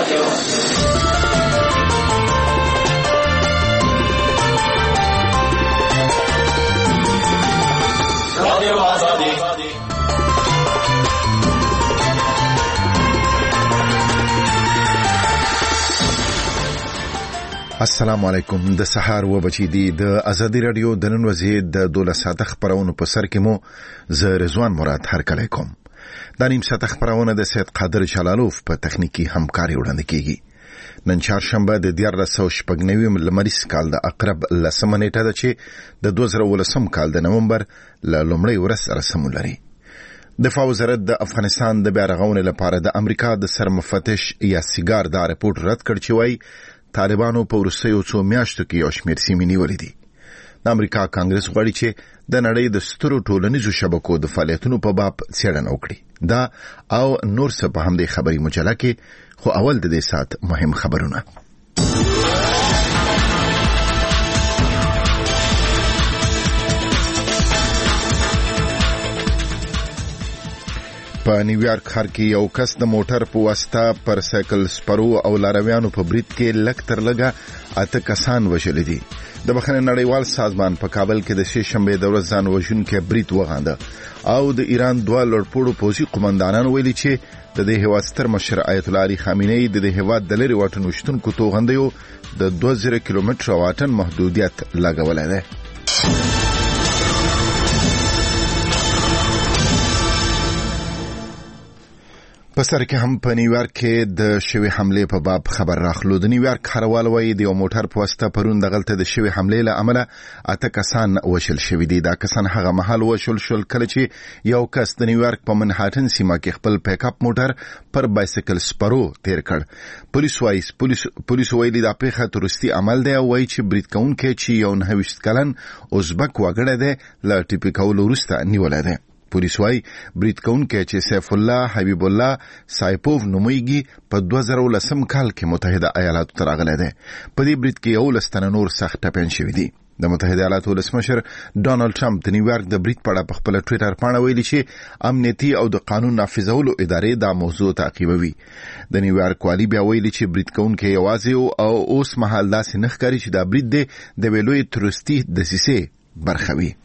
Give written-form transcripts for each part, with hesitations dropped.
السلام علیکم. د سحر و بچی دی د ازادي رادیو د نن ورځې د 12 ساعت خبرونو په سر کې مو ز رضوان مراد هر کله کوم. د نیم ساعت خبرونه د سید قادر جلالوف په تخنیکی همکاري وړاندې کیږي. نن چهارشنبه د 1499 لمریز کال د اقرب لسمه نیټه ده چې د 2019 کال د نومبر ل لومړۍ ورځ سره سمون لري. دفاع وزارت د افغانستان د بیا رغونې لپاره د امریکا د سرمفتش یا سیګار دا رپورت رد کړ چې وایي طالبانو په وروستیو څو میاشتو کې یو شمېر سیمې نیولې دي. د امریکا کانګرس غواړي چې د نړۍ د سترو ټولنیزو شبکو د فعالیتونو په باب څېړنه وکړي. دا او نور څه په همدې خبري مجله کې، خو اول د دې ساعت مهم خبرونه. په نیویارک ښار کې یو کس د موټر په واسطه پر سایکل سپرو او لارویانو په برید کې لږ تر لږه 8 کسان وژل دي. د بخښنې نړیوال سازمان په کابل کې د شې شنبې د ورځ ځان وژونکي برید وغانده او د ایران دوه لوړپوړو پوځي قومندانان ویلي چې د دې هیواد ستر مشر آیت الله علي خامنه‌ای د دې هیواد د لري واټن وشتونکو توغندیو د 2000 کیلومتر واټن محدودیت لګولای دی. په سر کې هم په نیویارک کې د شوی حمله په باب خبر راخلو. د نیویارک ښاروال وایي د یو موټر په واسطه پرون دغلته د شوی حمله له امله 8 کسان وشل شوي دي. دا کسان هغه مهال وشل کله چې یو کس د نیویارک په منهاتن سیمه کې خپل پیک اپ موټر پر بایسیکل سپرو تیر کړ. پولیس وایي دا پیښه تروریستي عمل دی او وایي چې برید کوونکی چې یو 29 کلن ازبک وګړی دی له ټیپي کولو وروسته نیولی دی. پولیس وايي برید کوونکی چې سیف الله حبیب الله سایپوف نومیږي په 2010 کال کې متحده ایالاتو ته راغلی دی. په دې برید کې یو لستنه نور سخت ټپیان شوي دي. د متحده ایالاتو ولسمشر ډانلډ ټرمپ د نیویارک د برید په اړه په خپل ټویټر باندې ویلي چې امنیتي او د قانون نافذولو ادارې دا موضوع تعقیبوي. د نیویارک والی بیا ویلي چې برید کوونکی یوازې او اوس مهال داسې نه ښکاري چې دا برید دی د ویلوی تروریستي دسیسې برخه وي.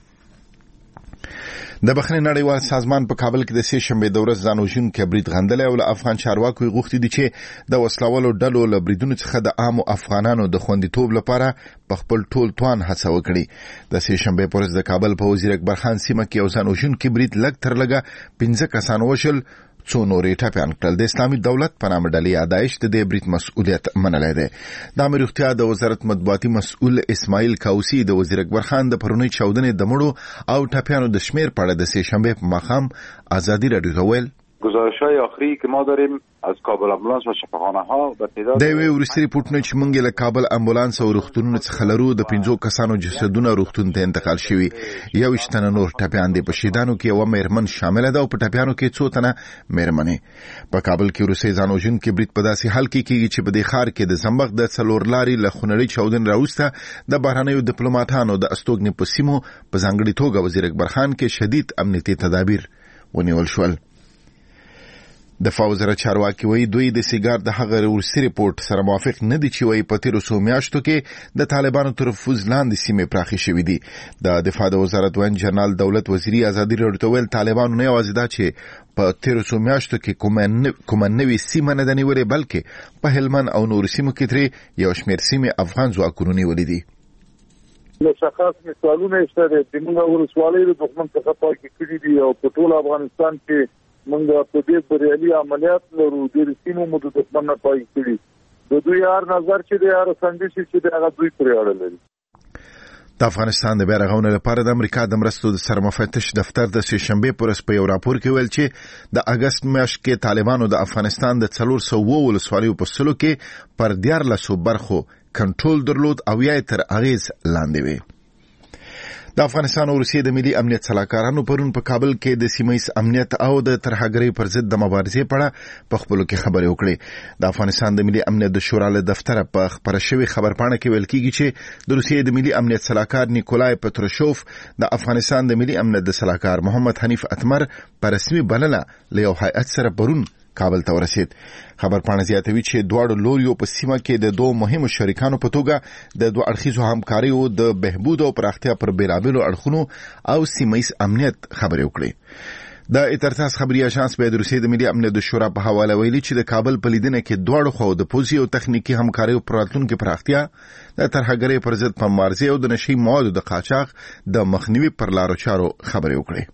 د بخښنې نړیوال سازمان په کابل کې د سې شنبې د ورځ ځان وژونکي برید غندلی او له افغان چارواکو غوښتي دي چې د وسلوالو ډلو له بریدونو څخه د عامو افغانانو د خوندیتوب لپاره په خپل ټول توان هڅه وکړي. د سې شنبې په ورځ د کابل په وزیر اکبر خان سیمه کې یو ځان وژونکي برید لږ تر لږه 15 کسان وشل، څو نورې ټپیان کړل. د اسلامي دولت په نامه ډلې داعش د دې برید مسؤلیت منلی دی. د امر روغتیا د وزارت مطبوعاتي مسؤل اسماعیل کاوسی د وزیر اکبر خان د پرونی چاودنې د مړو او ټپیانو د شمیر په اړه د سې شنبې په ماښام ازادي رادیو ته ویل گزارش‌های آخری که ما داریم از کابل امبولانس و شفاخانه‌ها به تعداد د وی ورستري پټنه چې مونږ له کابل امبولانس او روغتونونو څخه لرو د 15 کسانو جسدونه روغتون ته انتقال شوي. یو شتنه نور ټپیان دي. په شهیدانو کې یو مېرمن شامل ده او په ټپیانو کې څو تنه مېرمنې. په کابل کې روسي ځان وژونکي برید په داسې حال کې کیږي چې په دې ښار کې د زمبق د څلور لاري له خونړۍ چاودنې راوسته د بهرنیو ډیپلوماټانو د استوګنې په سیمو په ځانګړي توګه وزیر اکبر خان کې شدید امنیتي تدابیر ونیول شول. دفاع وزارت چارواکي وایي دوی د سیګار د هغه ورسي ریپورت سره موافق نه دي چې وایي په تیرو څو میاشتو کې د طالبانو تر نفوذ لاندې سیمې پراخې شوې دي. د دفاع د وزارت وین جنرال دولت وزیري ازادي رادیو ته ویل طالبانو نه یوازې دا چې په تیرو څو میاشتو کې کومه نوې سیمه نه ده نیولې، بلکې په هلمند او نورو سیمو کې ترې یو شمېر سیمې افغان ځواکونو نیولې دي. مشخص مثالونه شته د موږ ولسوالۍ د دښمن څخه پاکې کړي دي او په ټول افغانستان کې موږ په دې بریالي عملیات لرو. د سیمو مو د دښمن نه پاکې کړي. د دوی هر نظر چې د هر سندشي چې د هغه دوی پرې اړه لري. د افغانستان د بیا رغونې لپاره د امریکا د مرستو د سرمفتش دفتر د سې شنبې په ورځ په یو راپور کې ویل چې د اګست میاشت کې طالبانو د افغانستان د 400 ولسوالیو په سلو کې پر 14 برخو کنټرول درلود او یا تر اغیز لاندې وي. د افغانستان او روسیې د ملي امنیت سلاکارانو پرون په کابل کې د سیمه‌ایز امنیت او د ترهګرۍ پر ضد د مبارزې په اړه په خپلو کې خبرې وکړې. د افغانستان د ملي امنیت د شورا له دفتره په خبره شوې خبرپاڼه کې ویل کېږي چې د روسیې د ملي امنیت سلاکار نیکولای پتروشوف د افغانستان د ملي امنیت د سلاکار محمد حنیف اتمر په رسمي بلنه له یو هیئت سره پرون کابل ته ورسید. خبرپاڼه زیاتوي چې دواړو لوریو په سیمه کې د دوه مهمو شریکانو په توګه د دوه اړخیزو همکاریو د بهبود او پراختیا پر بیلابیلو اړخونو او سیمه‌ییز امنیت خبرې وکړې. د اترتاس خبري اژانس به د روسیې د ملي امنیت د شورا په حواله ویلي چې د کابل په لیدنه کې دواړو خواو د پوځي او تخنیکي همکاریو پر راتلونکي پراختیا، د ترهګرۍ پر ضد په مبارزې او د نشي موادو د قاچاق د مخنیوي پر لارو چارو خبرې وکړې.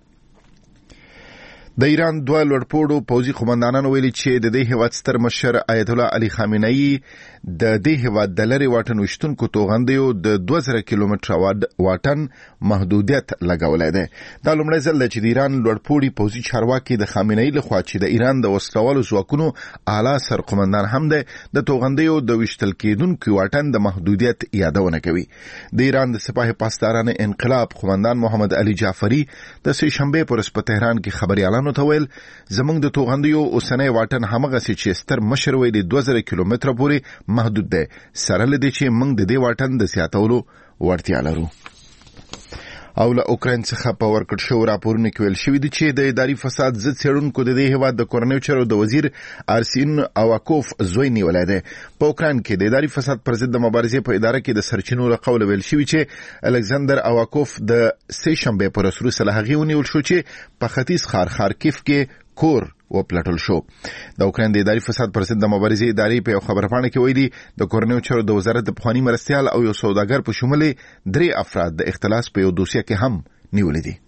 د ایران دوه لوړپوړو پوځي قومندانانو ویلي چې د دې هیواد ستر مشر آیت الله علي خامنه‌ای د دې هیواد د لرې واټن وشتونکو توغندیو د 2000 کیلومتره واټن محدودیت لګولای دی. دا لومړی ځل دی چې د ایران لوړپوړي پوځي چارواکي د خامنه‌ای لخوا چې د ایران د وسلوالو ځواکونو اعلی سرقومندان هم دی د توغندیو د وشتل کېدونکو واټن د محدودیت یادونه کوي. د ایران د سپاه پاسداران انقلاب قومندان محمد علي جعفری د سه شنبه پر په تهران کې خبريالانو ته ویل زمونږ د توغندیو اوسنۍ واټن همغه چې ستر مشر ویلي 2000 کیلومتره پورې محدود دی، سره لدی چې موږ د دې واټن د زیاتولو وړتیا لرو. او له اوکراین څخه په ورکړ شو راپورونه کې ویل شوی دی چې د اداري فساد ضد څېړونکو د دې هیواد د کورنیو چارو د وزیر ارسین اواکوف زوی نیولای دی. په اوکراین کې د اداري فساد پر ضد د مبارزې په اداره کې د سرچینو له قوله ویل شوی چې الکساندر اواکوف د سه شنبه پر وروسته له هغې ونیول شو چې په ختیځ ښار خارکیف کې کور وپلټل شو. د اوکراین د اداري فساد پر ضد د مبارزې ادارې په خبرپاڼه کې ویلي د کورنیو چارو د وزارت د پخواني مرستیال او یو سوداګر په شمول 3 افراد د اختلاس په یو دوسیه کې هم نیولې دي.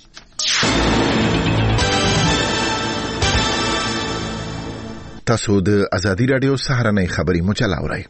تاسو د ازادي رادیو سهارنۍ خبري مجله اورئ.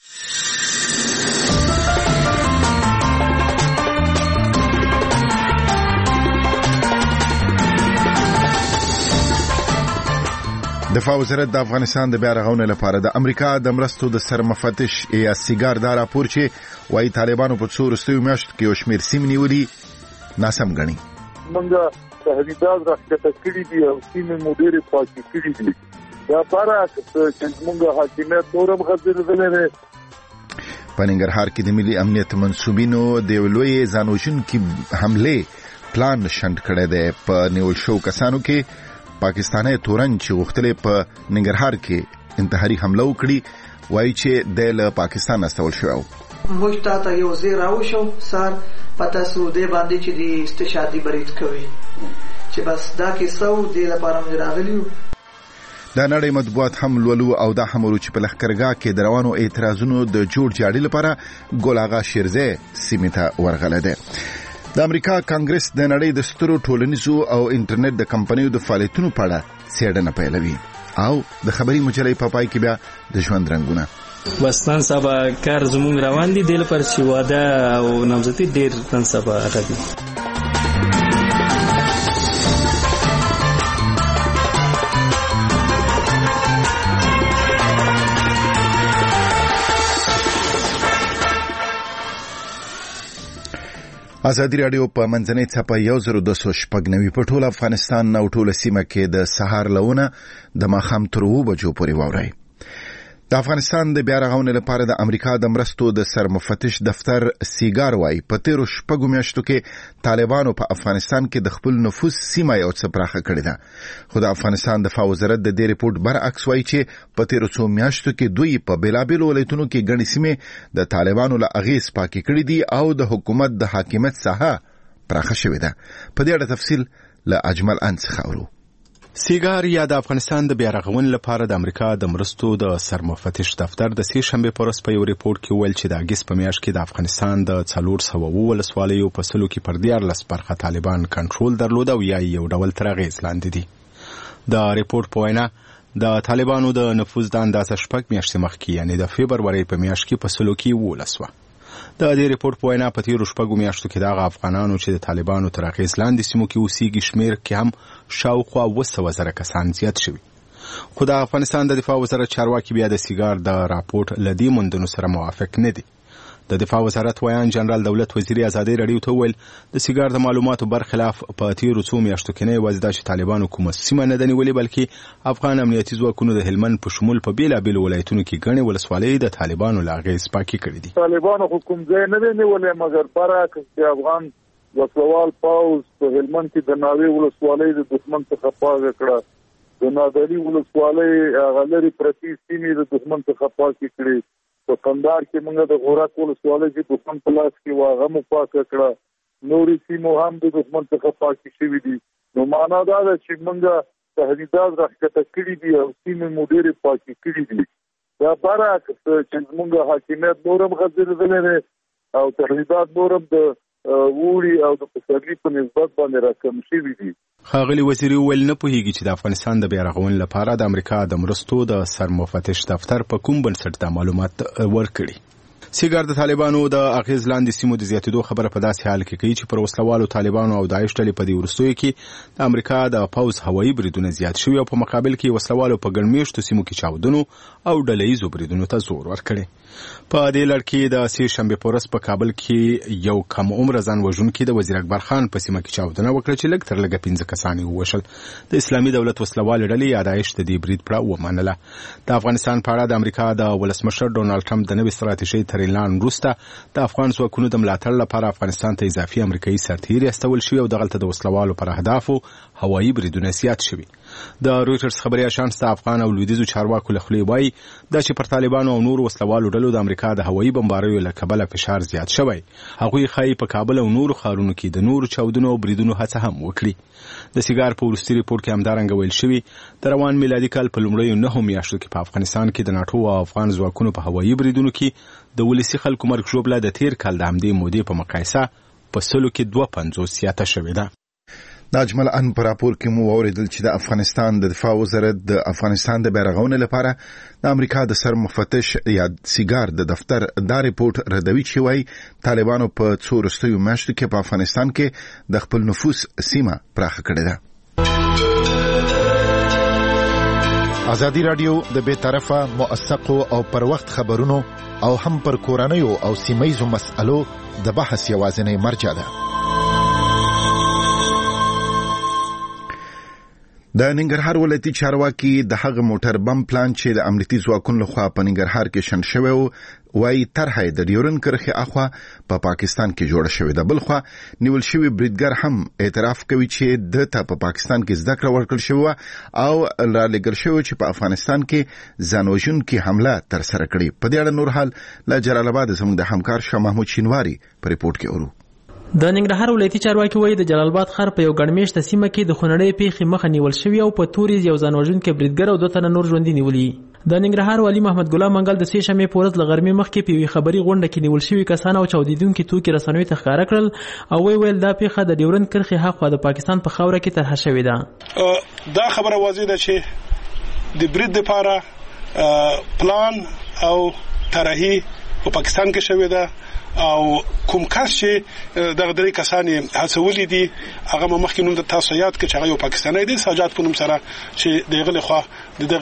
دفاع وزارت د افغانستان د بیا رغونې لپاره د امریکا د مرستو د سرمفتش یا سیګار دا راپور چې وايي طالبانو په څو وروستیو میاشتو کې یو شمېر سیمې نیولي ناسم ګڼي. موږ تهدیدات راښکته کړي دي او سیمې مو ډېرې پاکې کړي دي. دا برعکس چې موږ حاکمیت نور هم غځېدلی دی. په ننګرهار کې د ملي امنیت منسوبینو د یو لوی ځانوژونکي حملې پلان شنډ کړی دی. په نیول شوو کسانو کې پاکستاني تورن چې غوښتلې په ننګرهار کې انتحاري حمله وکړي وایي چې د پاکستان استول شو. موږ ته یو ځای راوشو سار پتا سو دی باندې چې د استشهادي برید کوي چې بس دا کې سو دی لپاره موږ راغلیو. دا نړۍ مطبوعات هم لولو او دا هم ورو چې په لښکرګاه کې د روانو اعتراضونو د جوړ جاړي لپاره ګل آغا شیرزی سیمې ته ورغلی دی. د امریکا کانګرس د نړۍ د سترو ټولنیزو او انټرنیټ د کمپنیو د فعالیتونو په اړه څېړنه پیلوي. او د خبري مجلې په پای کې بیا د ژوند رنګونه. وستان سبا کار زموږ روان دي د لپاره چې واده او نامزدي ډېر نن سبا راغلي. ازادي رادیو په منځنۍ څپه 1290 په ټول افغانستان او ټول سیمه کې د سهار لونه د ماښام تر 2 بجو پورې واورئ. د افغانستان د بیا رغونې لپاره د امریکا د مرستو د سرمفتش دفتر سیګار وايي په تیرو شپږو میاشتو کې طالبانو په افغانستان کې د خپل نفوذ سیمه یو څه پراخه کړې ده. خو د افغانستان دفاع وزارت د دې ریپورت برعکس وايي چې په تیرو څو میاشتو کې دوی په بیلابیلو ولایتونو کې ګڼې سیمې د طالبانو له اغېز پاکې کړې دي او د حکومت د حاکمیت ساحه پراخه شوې ده. په دې اړه تفصیل له اجمل ان څخه اورو. سیګار یا د افغانستان د بیا رغونې لپاره د امریکا د مرستو د سرمفتش دفتر د سه شنبه پر ورځ په یو ریپورت کې ویل چې د اگست په میاشت کې د افغانستان د 400 ولسوالیو په سلو کې پر 14 برخه طالبان کنټرول درلود او یا یو ډول تر اغېز لاندې دي. د ریپورت په وینا د طالبانو د نفوذ د اندازه شپږ میاشتې مخکې یعنی د فبروري په میاشت کې په سلو کې 12 د دې ریپورت په وینا په تیرو شپږو میاشتو کې د افغانانو چې د طالبانو تر اغېز لاندې سیمو کې اوسېږي شمېر کې هم شاوخوا 200,000 کسان زیات شوي. خو د افغانستان د دفاع وزارت چارواکي بیا د سیګار د راپورټ له دې موندنو سره موافق نه دي. د دفاع وزارت ویان جنرال دولت وزیر ازادي رادیو ته ویل د سیګار د معلوماتو برخلاف په تیرو څو میاشتو کې نه یوازې دا چې طالبانو کومه سیمه نه ده نیولې بلکې افغان امنیتي ځواکونو د هلمند په شمول په بیلابیلو ولایتونو کې ګڼې ولسوالۍ د طالبانو له اغېز پاکې کړې دي. طالبانو کوم ځای نه دی نیولې مګر برعکس چې افغان وسوال پاوز په هلمند کې د ناوې ولسوالۍ د دښمن څخه پاکه کړه د نادري ولسوالۍ غلري پرتی سیمې د دښمن څخه پاکې کړې. په کندهار کې موږ د غورک ولسوالۍ چې دښمن په لاس کې واغه مو پاکه کړه. نورې سیمو هم د دښمن څخه پاکې شوې دي. نو معنا دا ده چې موږ تهدیدات راښکته کړي دي او سیمې مو ډېرې پاکې کړي دي. دا برعکس چې موږ حاکمیت نورم غځېدلی دی او تهدیدات نورم د ووري او د پسرلي په نسبت باندې راکم شوي دي. ښاغلي وزیر وویل نه پوهیږي چې د افغانستان د بیا رغونې لپاره د امریکا د مرستو د سرمفتش دفتر په کوم بنسټ دا معلومات ورکړي. سیګار د طالبانو د اغیز لاندې سیمو د زیاتېدو خبره په داسې حال کې کوي چې پر وسلوالو طالبانو او داعش ډلې په دې وروستیو کې د امریکا د پوځ هوایي بریدونه زیات شوي او په مقابل کې وسلوالو په ګڼ میشتو سیمو کې چاودنو او ډلهییزو بریدونو ته زور ورکړی. په دې لړ کې د سې شنبې په ورځ په کابل کې یو کم عمره ځان وژونکي د وزیر اکبر خان په سیمه کې چاودنه وکړه چې لږ تر لږه 15 کسان یې ووژل. د اسلامي دولت وسلوالې ډلې یا داعش د دې برید پړه ومنله. د افغانستان په اړه د امریکا د ولسمشر ډونالډ ټرمپ د نوې ستراتیژۍ تر اعلان وروسته د افغان ځواکونو د ملاتړ لپاره افغانستان ته اضافي امریکایي سرتیري استول شوي او دغلته د وسلوالو پر اهدافو هوایي بریدونه زیات شوي. د رویټرز خبري اژانس د افغان او لویدیځو چارواکو له خولې وایي دا چې پر طالبانو او نورو وسلوالو ډلو د امریکا د هوایي بمباریو له کبله فشار زیات شوی. هغوی ښایي په کابل او نورو ښارونو کې د نورو چاودنو او بریدونو هڅه هم وکړي. د سیګار په وروستي ریپورټ کې همدارنګه ویل شوي د روان میلادي کال په لومړیو 9 میاشتو کې په افغانستان کې د ناټو او افغان ځواکونو په هوایي بریدونو کې د ولسي خلکو مرګ ژوبله د تیر کال د همدې مودې په مقایسه په 100 کې 250 زیاته شوې ده. د اجمل ان پر راپور کې مو اوریدل چې د افغانستان د دفاع وزارت د افغانستان د بیا رغونې لپاره د امریکا د سر مفتش یا سیګار د دفتر دا ریپورت ردوي چې وايي طالبانو په څو وروستیو میاشتو کې په افغانستان کې د خپل نفوذ سیمه پراخه کړې ده. ازادي رادیو د بے طرفه موثقو او پر وخت خبرونو او هم پر کورنیو او سیمایزو مسألو د بحث یوازینی مرجع ده. د ننګرهار ولایتي چارواکي د هغه موټر بم پلان چې د امنیتي ځواکونو لخوا په ننګرهار کې شن شوی و وايي طرحه د ډیورن کرښې اخوا په پاکستان کې جوړه شوې ده. بلخوا نیول شوی بریدګر هم اعتراف کوي چې د ته په پاکستان کې زده کړه ورکړل شوی او را لګل شوی چې په افغانستان کې ځانوژونکي حمله تر سره کړي. په دې اړه نور حال له جلال آباد زموږ د همکار شاه محمود شینواری په ریپورت کې اورو. د ننګرهار ولایتي چارواکي وایي د جلال آباد ښار په یو ګڼمېشته سیمه کې د خونړۍ پیښې مخه نیول شوې او په تورې یو ځانوژونکی بریدګر او 2 تنه نور ژوندي نیولي. د ننګرهار والي محمد ګلام منګل د سې شنبې په ورځ له غرمې مخکې په یوې خبري غونډه کې نیول شوي کسان او چاودېدونکي توکي رسنیو ته ښکاره کړل او ویل دا پیښه د ډیورن کرښې هاخوا د پاکستان په خاوره کې طرحه شوې ده. دا خبره واضح ده چې د برید لپاره پلان او طرحي په پاکستان کې شوې ده او کوم کس چې دغه درې کسان هڅولي دي هغه مخکې نوم د تاسو یاد کړئ چې هغه یو پاکستانی دی ساجات په نوم سره چې دغه له خوا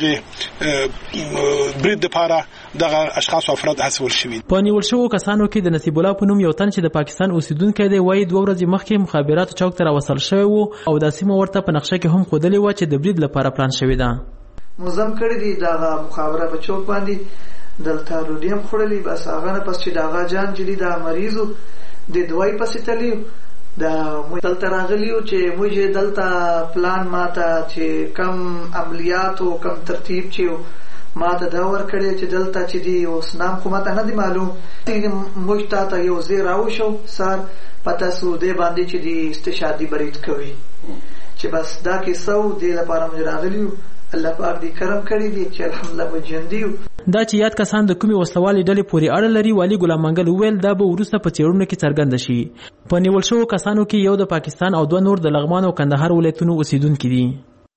دغه برید لپاره دغه اشخاص او افراد هڅول شوي. په نیول شوو کسانو کې د نصیب الله په نوم یو تن چې د پاکستان اوسیدونکی دی وایي 2 ورځې مخکې مخابراتو چوک ته راوصل شوی وو او د سیمه ورته په نقشه کې هم ښودلې وه چې د برید لپاره پلان شوی ده. منظم کړی دی دغه مخابره په چوک باندې دلته روډیم خړلې بس هغه نه پس چې داغه جان جدي د مریضو د دوای پسې تلیو دا مو دلته راغلیو چې موږ دلته پلان ماته چې کم عملیات او کم ترتیب چې ماته دا ور کړی چې دلته چې دی اوس نام خو ماته نه دی معلوم موږ ته یو زیر او شو سار پتا سو دې باندې چې دی استشهادي برید کوي چې بس دا کې سو دی لپاره موږ راغلیو الله پاک دې کرم کړی دی چې الحمدلله وجندیو. دا چې یاد کسان د کومي وسلوالې ډلې پورې اړه لري والي ګلام منګل وویل دا به وروسته په څېړنو کې څرګنده شي. په نیول شوو کسانو کې یو د پاکستان او 2 نور د لغمان او کندهار ولایتونو اوسیدونکي دي.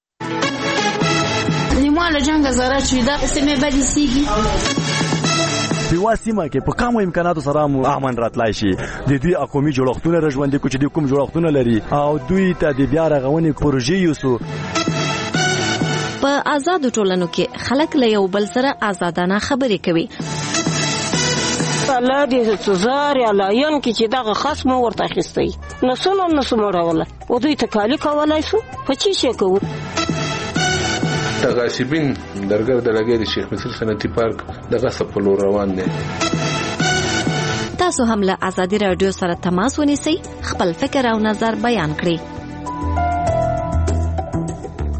نیماله جنگ زاره چې دا سیمه بدی سیږي په واسمه کې په کومو امکاناتو سره مو امن راتلای شي د دې اقومي جوړښتونه رژوندې کوچ دي کوم جوړښتونه لري او دوی ته د بیا رغونې پروژې یوسو. په آزادو ټولنو کې خلک له یو بل سره آزادانه خبرې کوي. الله دې سزار یا لاین کې چې دغه خصم ورته اخیستی نسو مړوله او دوی تکالی کولای شو په چی شي کوو. تغاسبین درګر د لګي د شیخ مسیل صنعتي پارک دغه سپلو روان دي. تاسو هم له ازادي رادیو سره تماس ونیسئ خپل فکر او نظر بیان کړئ.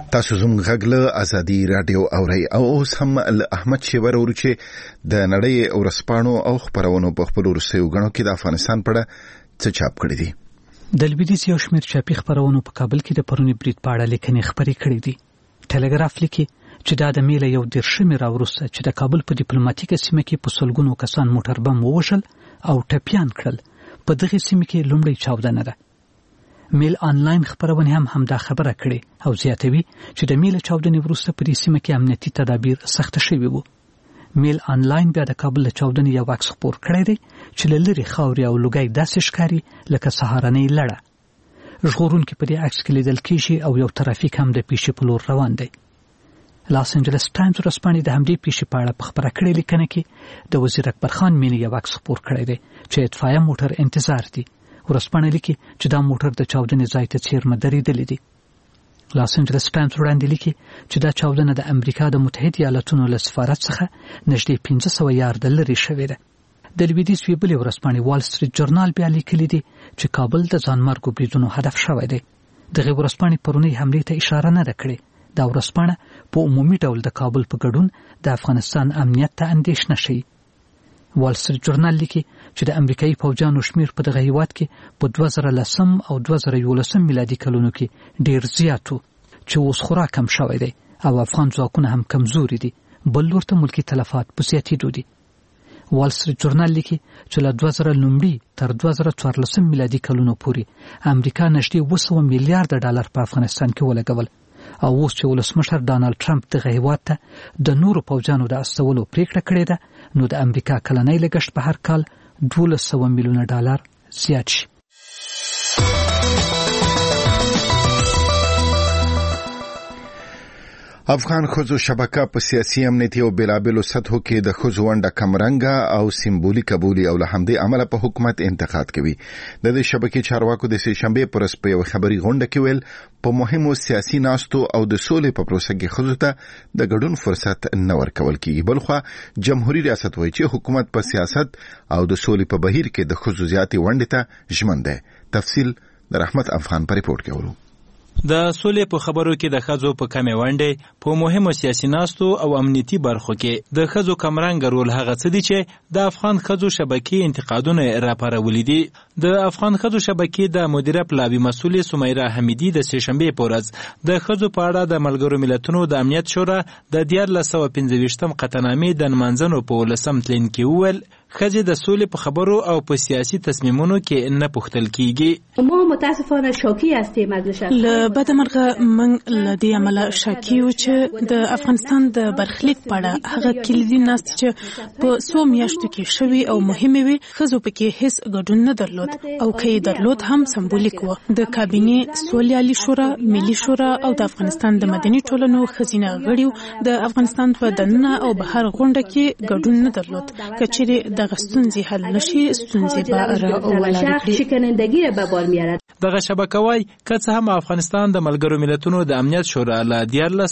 تاسو زموږ غږ له ازادي رادیو اورئ او اوس هم احمد شیبر ورچې د نړۍ ورسپانو او خبرونو په خپل ورسېو غنو کې د افغانستان په اړه څه چاپ کړی دي. د لویدیځ یو شمېر چاپي خبرونو په کابل کې د پرونی برید په اړه لیکنې خبرې کړې دي. ټلګراف لیکي چې دا د میله یو 10 راوروسته چې د کابل په ډیپلوماټیکه سیمه کې په سلګونو کسان موټر بم ووژل او ټپیان کړل. په دغه سیمه کې لومړی چاودنه ده. میل آنلاین خبرونه هم دا خبره کړې او زیاتوي چې د میل چاودنې وروسته په دې سیمه کې امنیتي تدابیر سخت شوي وو. میل آنلاین بیا د کابل له چاودنې یو عکس خپور کړی دی چې له لرې خاورې او لوګی داسې ښکاري لکه سهارنۍ لړه. ژغورونکي په دې عکس کې لیدل کېږي او یو ترافیک هم د پیښې په لور روان دی. لاس انجلس ټایمز ورځپاڼې د همدې پیښې په اړه په خبره کړې لیکنه کې د وزیر اکبر خان مینې یو عکس خپور کړی دی چې اطفایه موټر انتظار دي. ورځپاڼه لیکي چې دا موټر د چاودنې ځای ته څیرمه درېدلی دی. لاس انجلس ټایمز وړاندې لیکي چې دا چاودنه د امریکا د متحده ایالاتونو له سفارت څخه نږدې 1500 یارده لرې شوې ده. د لویدیځ یوې بلې ورځپاڼې وال سټریټ جورنال بیا لیکلي دي چې کابل د ځانمرګو بریدونو هدف شوی دی. دغه ورځپاڼې پرونی حملې ته اشاره نه ده کړې. دا ورځپاڼه په عمومي ډول د کابل په ګډون د افغانستان امنیت ته اندېښنه شي. وال سټریټ جورنال لیکي چې د امریکایي پوځیانو شمیر په دغه هیواد کې په 2010 او 2011 میلادي کلونو کې ډیر زیات وو چې اوس خورا کم شوی دی او افغان ځواکونه هم کمزوري دي. بل ورته ملکی تلفات په زیاتېدو دي. وال سټریټ جورنال لیکي چې له 2019 تر 2014 میلادي کلونو پورې امریکا نږدې 200 میلیارډ ډالر په افغانستان کې ولګول او اوس چې ولسمشر ډانلډ ټرمپ دغه هیواد ته د نورو پوځیانو د استولو پریکړه کړې ده نو د امریکا کلنی لګښت په هر کال 1200 میلیونه ډالر زیات شي. افغان ښځو شبکه په سیاسي امنیتي او بېلابېلو سطحو کې د ښځو ونډه کمرنګه او سمبولیکه بولي او له همدې امله په حکومت انتقاد کوي. د دې شبکې چارواکو د سې شنبې پر ورځ په یوه خبري غونډه کې ویل په مهمو سیاسي ناستو او د سولې په پروسه کې ښځو ته د ګډون فرصت نه ورکول کېږي. بلخوا جمهوریت ریاست وایي چې حکومت په سیاست او د سولې په بهیر کې د ښځو زیاتې ونډې ته ژمن دی. تفصیل د رحمت افغان په ریپورت کې ورو. د سولې په خبرو کې د ښځو په کمې ونډې په مهمو سیاسي ناستو او امنیتي برخو کې د ښځو کمرنګه رول هغه څه دي چې د افغان ښځو شبکې انتقادونه راپارولي دي. د افغان ښځو شبکې د مدیره پلاوي مسؤل سمیرا حمیدي د سې شنبې په ورځ د ښځو په اړه د ملګرو ملتونو د امنیت شورا د 1915 قطعنامې د نمانځنو په 19 تلین کې وویل ښځې د سولې په خبرو او په سیاسي تصمیمونو کې نه پوښتل کیږي. ما متاسفانه شاکی هستیم از نشست. له بده مرغه موږ له دې عمله شاکی یو چې د افغانستان د برخلیک په اړه هغه کلیدي ناستې چې په څو میاشتو کې شوي او مهمې وي ښځو پکې هیڅ ګډون نه درلود او که یې درلود هم سمبولیک و. د کابینې سولې شورا، ملي شورا او د افغانستان د مدني ټولنو ښځینه غړیو د افغانستان په دننه او بهر غونډه کې ګډون نه درلود. که چیرې دغه ستونزې حل نشي ستونزې به راولاړې شکنندگی به بار میارد. دغه شبکه وایي که څه هم افغانستان د ملګرو ملتونو د امنیت شورا له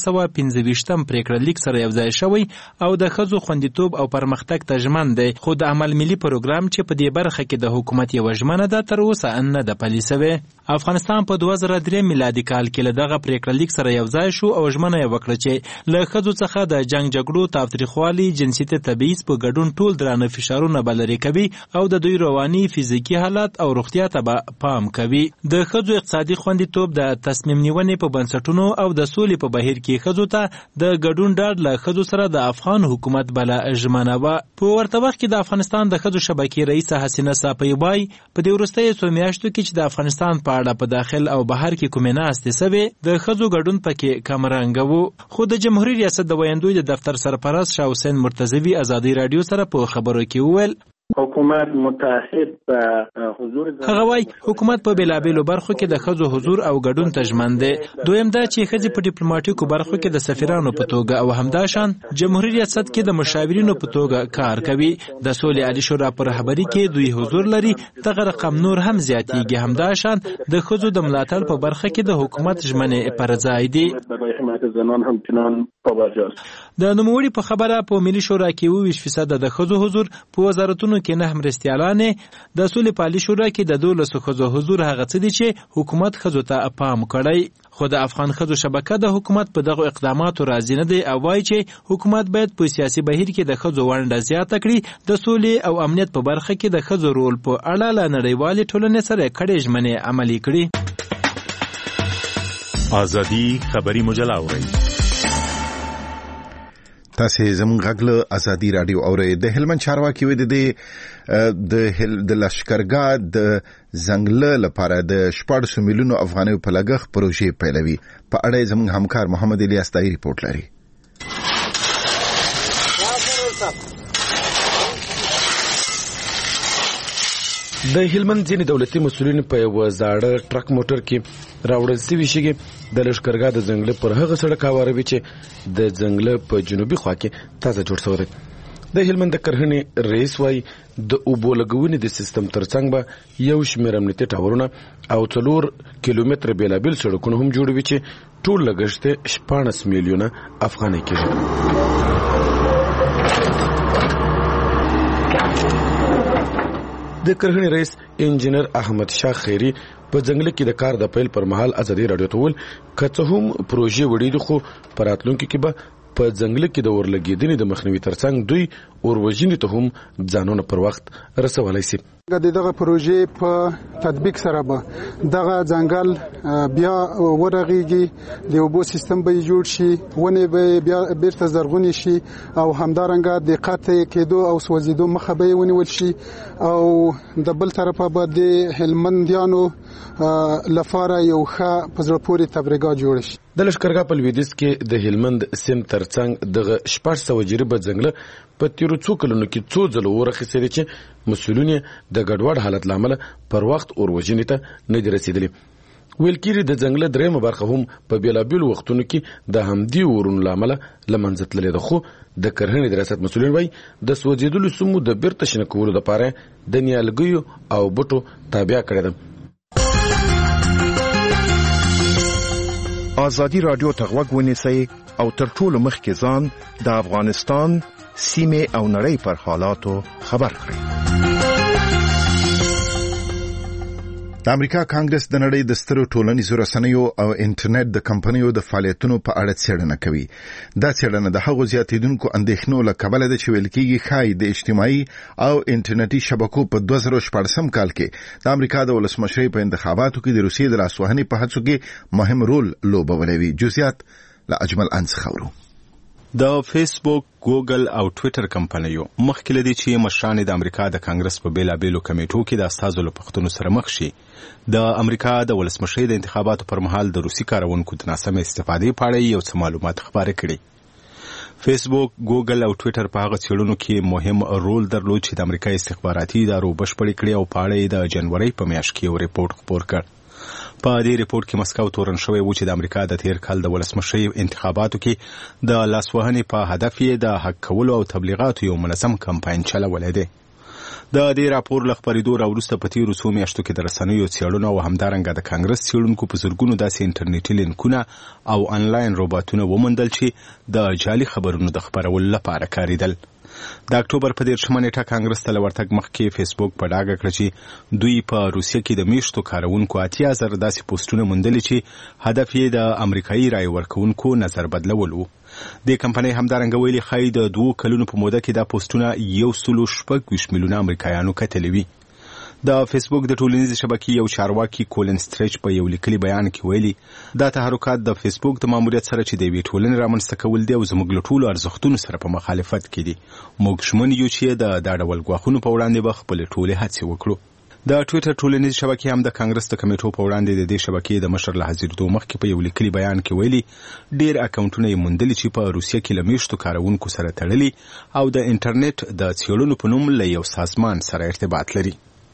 1915 پریکړه لیک سره یوځای شوی او د ښځو خوندیتوب او پرمختګ ته ژمن دی، خو د عمل ملي پروګرام چې په دې برخه کې د حکومت یوه ژمنه ده تر اوسه نه ده پلي سوې. افغانستان په 2003 میلادي کال کې له دغه پریکړه لیک سره یوځای شو او ژمنه یې وکړه چې له ښځو څخه د جنګ جګړو، تاوتریخوالي، جنسیت تبعیض په ګډون ټول درانه فشارونه به لرې کوي او د دوی رواني، فزیکي حالت او روغتیا ته به پام کوي. د ښځو اقتصادي خوندیتوب د تصمیم نیونې په بنسټونو او د سولې په بهیر کې ښځو ته د ګډون ډاډ له ښځو سره د افغان حکومت بله ژمنه وه. په ورته وخت کې د افغانستان د ښځو شبکې رئیسه حسینه صافی وایي په دې وروستیو څو میاشتو کې چې د افغانستان په اړه په داخل او بهر کې کومې ناستې سوې د ښځو ګډون پکې کمرنګه و. خو د جمهوریت ریاست د ویاندوی د دفتر سرپرست شاه حسین مرتضوي ازادي رادیو سره په خبرو کې وویل حکومت متحد په حضور هغه وای حکومت په بیلابېلو برخو کې د ښځو حضور او ګډون ته ژمن دی. دویم دا چې ښځې په ډیپلوماټیکو برخو کې د سفیرانو په توګه او همداشان جمهوریت ریاست کې د مشاورینو په توګه کار کوي. د سولې عالی شورا په رهبري کې دوی حضور لري. دغه رقم نور هم زیاتېږي. همداشان د ښځو د ملاتړ په برخه کې د حکومت ژمنې پر ځای دي. د نوموړي په خبره په ملي شورا کې 20% د ښځو حضور، په وزارتونو کسانو کې 9 مرستیالانې د سولې پالي شورا کې د 12 ښځو حضور هغه څه دي چې حکومت ښځو ته پام کړی، خو د افغان ښځو شبکه د حکومت په دغه اقداماتو راضي نه دی او وایي چې حکومت باید په سیاسي بهیر کې د ښځو ونډه زیاته کړي، د سولې او امنیت په برخه کې د ښځو رول په اړه له نړیوالې ټولنې سره کړې ژمنې عملي کړي. ازادي خبري مجله اورئ. تاسو زموږ غږ له ازادي رادیو اورئ. د هلمند چارواکي وې د لشکرګاه د زنګله لپاره د 14 میلیونو افغانیو په لګښت پروژې پیلوي. په اړه زموږ همکار محمد الیاس دایری ریپورت لري. د هلمند ځینې دولتي مسؤلین په یو زاړه ټرک موټر کې راوړل شوي شګې د لشکرګاه د ځنګله پر هغه سړک هواروي چې د ځنګله په جنوبي خوا کې تازه جوړ شوی دی. د هلمند د کرهنې رئیس وايي د اوبو لګونې د سیستم ترڅنګ به یو شمېر امنیتي ټاورونه او 4 کیلومتره بېلابېل سړکونه هم جوړوي چې ټول لګښت 14 میلیونه افغانۍ کېږي. د کرهنې رئیس انجینر احمد شاه خیری په ځنګل کې د کار د پیل پر مهال ازادي رادیو ته ویل کڅه هم پروژې وړي دي خو په راتلونکي کې به په ځنګل کې د ورلګېدنې د مخنیوي ترڅنګ دوی اوروژنې ته هم ځانونه پر وخت رسولای شي. دغه پروژې په تطبیق سره به دغه ځنګل بیا ورغېږي، د اوبو سیستم به جوړ شي، ونې به بیا بیرته زرغونې شي او همدارنګه د قطع کېدو او سوځېدو مخه به ونیول شي او د بل طرفه به د هلمندیانو لپاره یو ښه په زړه پورې تبریګا جوړ شي. د لشکرګاه په لویدیځ کې د هلمند سیند ترڅنګ دغه 1400 جریبه ځنګله په تیرو څو کلونو کې څو ځله ورخېږي چې مسؤلین د ګډوډ حالت لامل پر وخت اوروژنې ته نه دي رسیدلي. ویل کېږي د ځنګله درېمه برخه هم په بیلابېلو وختونو کې د همدې اورونو لامل له منځه تللې ده، خو د کرهنې د ریاست مسؤلین وایي د سوځېدلو سیمو د بیرته شنه کولو لپاره د نیالګیو او بوټو تابع کړې ده. ازادي رادیو ته غوږ ونیسئ او تر ټولو مخکې ځان د افغانستان سیمې او نړۍ پر حالاتو خبر کړئ. د امریکا کانګرس د نړۍ د سترو ټولنیزو رسنیو او انټرنیټ د کمپنیو د فعالیتونو په اړه څېړنه کوي. دا څېړنه د هغو زیاتېدونکو اندېښنو له کبله ده چې ویل کېږي ښایي د اجتماعي او انټرنیټي شبکو په 2014 کال کې د امریکا د ولسمشرۍ په انتخاباتو کې د روسیې د لاسوهنې په هڅو کې مهم رول لوبولی وي. جزئیات له اجمل انس خورو. د فیسبوک، ګوګل او ټویټر کمپنیو مخکې لدی چې مشران د امریکا د کانګرس په بیلابېلو کمیټو کې د استازو له پوښتنو سره مخ شي. د امریکا د ولسمشرۍ د انتخاباتو پر مهال د روسي کارونکو د ناسمې استفادې په اړه یو څه معلومات خپاره کړي. فیسبوک، ګوګل او ټویټر په هغه څېړنو کې مهم رول درلود چې د امریکا استخباراتي ادارو بشپړې کړې او په اړه یې د جنورۍ په میاشت کې یو ریپورت خپور کړ. په دې ریپورت کې مسکو تورن شوی و چې د امریکا د تیر کال د ولسمشرۍ انتخاباتو کې د لاسوهنې په هدف یې د حق کولو او تبلیغاتو یو منظم کمپاین چلولی دی. د دې راپور له خپرېدو راوروسته په تیرو څو میاشتو کې د رسنیو څېړنو او همدارنګه د کانګرس څېړونکو په زرګونو داسې انټرنیټي لینکونه او انلاین روباټونه وموندل چې د جعلي خبرونو د خپرولو لپاره کارېدل. د اکتوبر په 13 نیټه کانګرس ته لورتګ مخکې فیسبوک په ډاګه کړ چې دوی په روسیه کې د میشتو کارونکو 80,000 داسې پوسټونه موندلي چې هدف یې د امریکایي رای ورکوونکو نظر بدلول و. د کمپنۍ همدارنګه ویلي ښایي د 2 کلونو په موده کې دا پوسټونه 126 میلیونه امریکایانو کتلي وي. د فیسبوک د ټولنیزې شبکې یو چارواکي کولن سټریچ په یو لیکلي بیان کې ویلي دا تحرکات د فیسبوک د ماموریت سره چې د یوې ټولنې رامنځته کول دي او زموږ له ټولو ارزښتونو سره په مخالفت کې دي. موږ ژمن یو چې د دا ډول ګواښونو په وړاندې به خپلې ټولې هڅې وکړو. د ټویټر ټولنیزې شبکې هم د کانګرس د کمیټو په وړاندې د دې شبکې د مشر له حاضرېدو مخکې په یو لیکلي بیان کې ویلي ډېر اکاونټونه یې موندلي چې په روسیه کې له میشتو کارونکو سره تړلي او د انټرنیټ د څېړنو په نوم له یو سازمان سره ارتباط لري.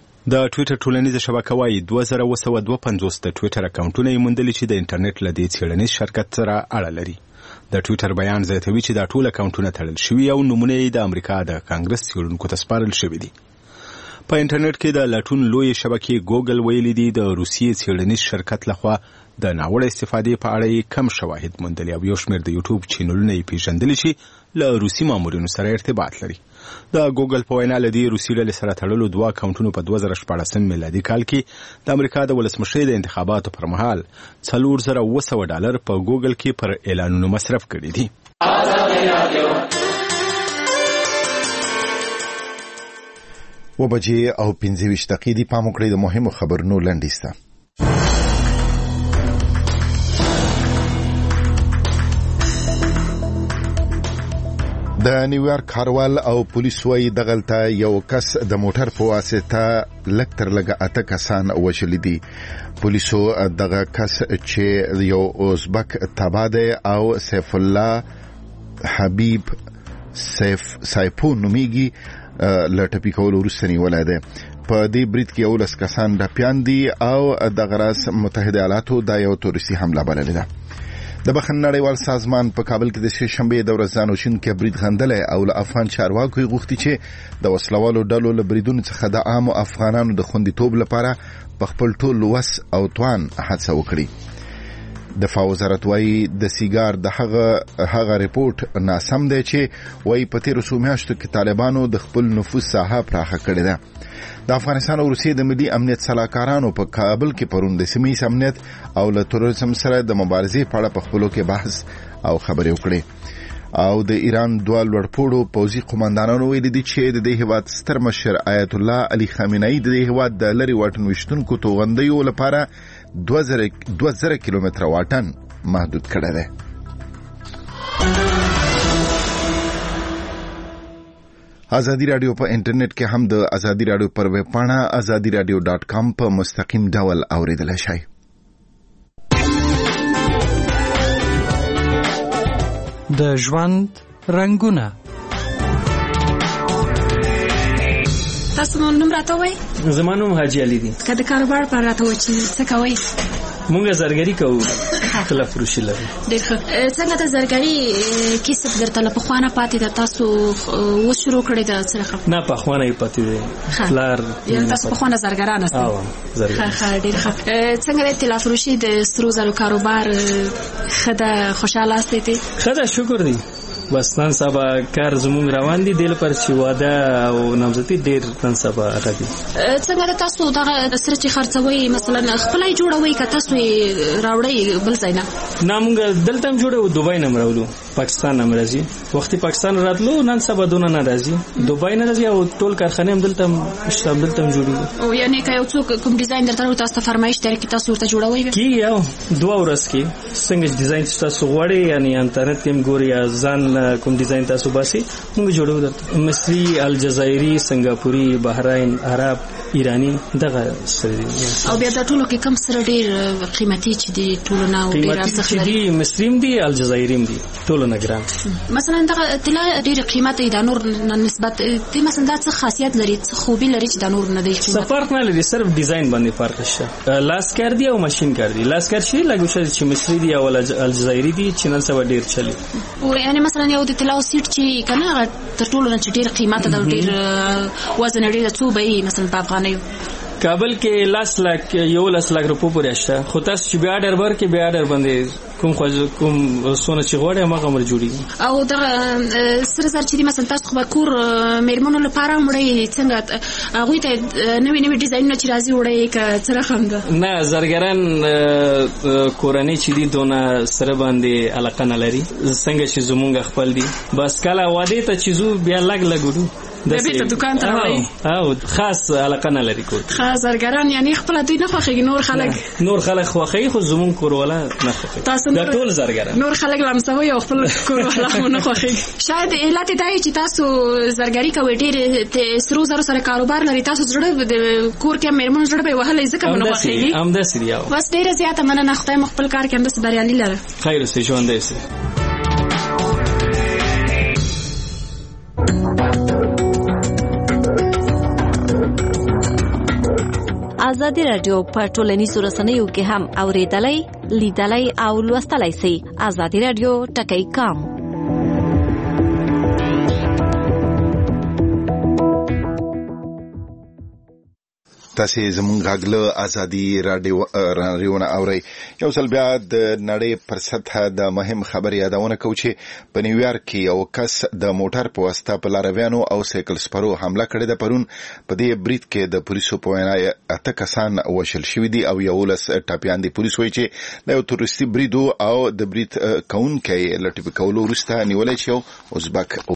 د ټویټر ټولنیزه شبکه وايي 2252 د ټویټر اکاونټونه یې موندلي چې د انټرنیټ له دې څېړنیز شرکت سره اړه لري. د ټویټر بیان زیاتوي چې دا ټول اکاونټونه تړل شوي او نمونه یې د امریکا د کانګرس څېړونکو ته سپارل شوي دي. په انټرنیټ کې د لټون لوی شبکې ګوګل ویلي دي د روسیې څېړنیز شرکت لخوا د ناوړه استفادې په اړه کم شواهد موندلي او یو شمېر د یوټیوب چینلونه یې پیژندلي چې له روسي مامورینو سره ارتباط لري. د ګوګل په وینا له دې روسي ډلې سره تړلو 2 اکاونټونو په 2014 میلادي کال کې د امریکا د ولسمشرۍ د انتخاباتو پر مهال $4,200 په ګوګل کې پر اعلانونو مصرف کړي دي. وبجې او 25 دقیقې پام وکړئ د مهمو خبرونو لنډیسته. د نیویارک ښاروال او پولیس وايي دغلته یو کس د موټر په واسطه لږ تر لږه 8 کسان وژلي دي. پولیسو دغه کس چې یو ازبک تابع دی او سیف الله حبیب سایپو نومیږي له ټپي کولو وروسته نیولی دی. په دې برید کې 11 کسان ټپیان دي او دغه راز متحده ایالاتو دا یو تروریستي حمله بللې ده. د بخښنې نړیوال سازمان په کابل کې د سې شنبې د ورځ ځانوژونکي برید غندلی او له افغان چارواکو یې غوښتي چې د وسلوالو ډلو له بریدونو څخه د عامو افغانانو د خوندیتوب لپاره په خپل ټول وس او توان هڅه وکړي. دفاع وزارت وايي د سیګار د هغه ریپورت ناسم دی چې وايي په تیرو څو میاشتو کې طالبانو د خپل نفوذ ساحه پراخه کړې ده. د افغانستان او روسیې د ملي امنیت سلاکارانو په کابل کې پرون د سیمه ییز امنیت او له تروریزم سره د مبارزې په اړه په خپلو کې بحث او خبرې وکړې. او د ایران دوه لوړپوړو پوځي قوماندانانو ویلي دي چې د دې هیواد ستر مشر آیت الله علي خامنه‌ای د دې هیواد د لرې واټن ویشتونکو توغندیو لپاره 2000 کیلومتره واټن محدود کړی دی. ازادي رادیو په انټرنیټ کې هم د ازادي رادیو پر ویب پاڼه azadiradio.com په مستقیم ډول اوریدلای شئ. د ژوند رنگونه. تاسو مون نوم راته وای؟ زما نوم حاجی علي دی. که د کاروبار پر راته وای چې څه کوي؟ مونږ زرګری کوو. خلا فروشي لرو. ډېر ښه. څنګه د زرګری کسب درته له پخوانه پاتې ده؟ تاسو اوس شروع کړی ده څه؟ نه پخوانه یې پاتې ده. فلار یعنې تاسو پخوانه زرګران یاست؟ زرګر. ښه ډېر ښه. څنګه د طلا فروشي د سرو زرو کاروبار ښه ده؟ خوشحاله یاستئ ترې؟ ښه ده شکر دی. بس نن سبا کار زموږ روان دي د لپاره چې واده او نامزدي ډېر نن سبا راځي. څنګه د تاسو دغه سره چې خرڅوي مثلا خپلای جوړوي که تاسو راوړی بل ځای نه؟ نه مونږ دلته هم جوړو دوبۍ نه راوړو پاکستان هم راځي. وختي پاکستان راتلو نن سبا دونه نه راځي دوبۍ نه راځي او ټول کارخانه هم دلته جوړو. او یعنی که یو څوک کوم ډیزاین درته تاسو ته فرمایش درکړي تاسو ورته جوړوي؟ کی یو 2 ورځې کې څنګه ډیزاین تاسو غواړئ یعنی انټرنیټ کې هم ګوري یا ځان کوم ډیزاین تاسو باسي موږ جوړو درته. مصری، الجزائری، سنگاپوري، بحرین، عرب، ایرانی دغه سره. او بیا د ټولو کې کم سره ډېر قیمتي چې دي ټولو نه ډېر ارزښت لري؟ مصریم دي، الجزائریم دي، ټولو نه ګران. مثلا دغه طلا ډېر قیمت دی د نور نسبت ته. مثلا دا څه خاصیت لري څه خوبي لري چې د نور نه دی قیمت؟ فرق نه لري صرف ډیزاین باندې فرق شته. لاس کار دی او ماشين کار دی. لاس کار شي لګو چې مصری دی او الجزائری دي چې نن سبا ډېر چلی. او یعنی مثلا یو د طلا سیټ چې کنه تر ټولو نه ډېر قیمت ده ډېر وزن ډېر څو به مثلا په افغانیو کابل کې 10 لک روپو پورې شته. خو تاسو چې بیا ډر ورکې بیا ډر باندې کوم سونه چې غواړي هغه مر جوړي. او دا سره زر چې مثلا تاسو خو کور میرمنو لپاره وړي څنګه هغه ته نوې ډیزاینونه چې راځي وړي که څه رقم ده؟ نه زرګران کورنۍ چې دي دونه سره باندې علاقه نه لري څنګه چې زمونږ خپل دي. بس کله واده ته چې زو بیا لګو د بیت دکان ته راوړي او خاص علاقه نه لري کور. خاص زرګران یعنی خپل دوی نه خوښي نور خلک خوښي خو زمون کوروالا نه خوښي. دا ټول زرګران نور خلک لمسوي او خپل کوروالا نه خوښي. شاید علت دا چې تاسو زرګری کوي ډېر سرو زرو سره کاروبار لري تاسو زړه د کور کې میرمن زړه به وهله ځکه نه خوښي. هم د سریاو بس ډېر زیاته مننه خدای خپل کار کې اندس بریالي لره. خیر سه ژوند دې. ازادي رادیو په ټولنیزو رسنیو کې هم اوریدلای، لیدلای او لوستلای شئ. ازادي رادیو ټکی کام. تاسې زموږ غږ له ازادي راډیو نه اورئ. یو ځل بیا د نړۍ پر سطحه د مهم خبر یادونه کوو چې په نیویارک کې یو کس د موټر په واسطه په لارویانو او سایکل سپرو حمله کړې ده. پرون په دې برید کې د پولیسو په وینا 8 کسان وژل شوي دي او 11 ټپیان دي. پولیس وایي چې دا یو تروریستي برید او د برید کوونکی له ټپي کولو وروسته نیولی چې یو ازبک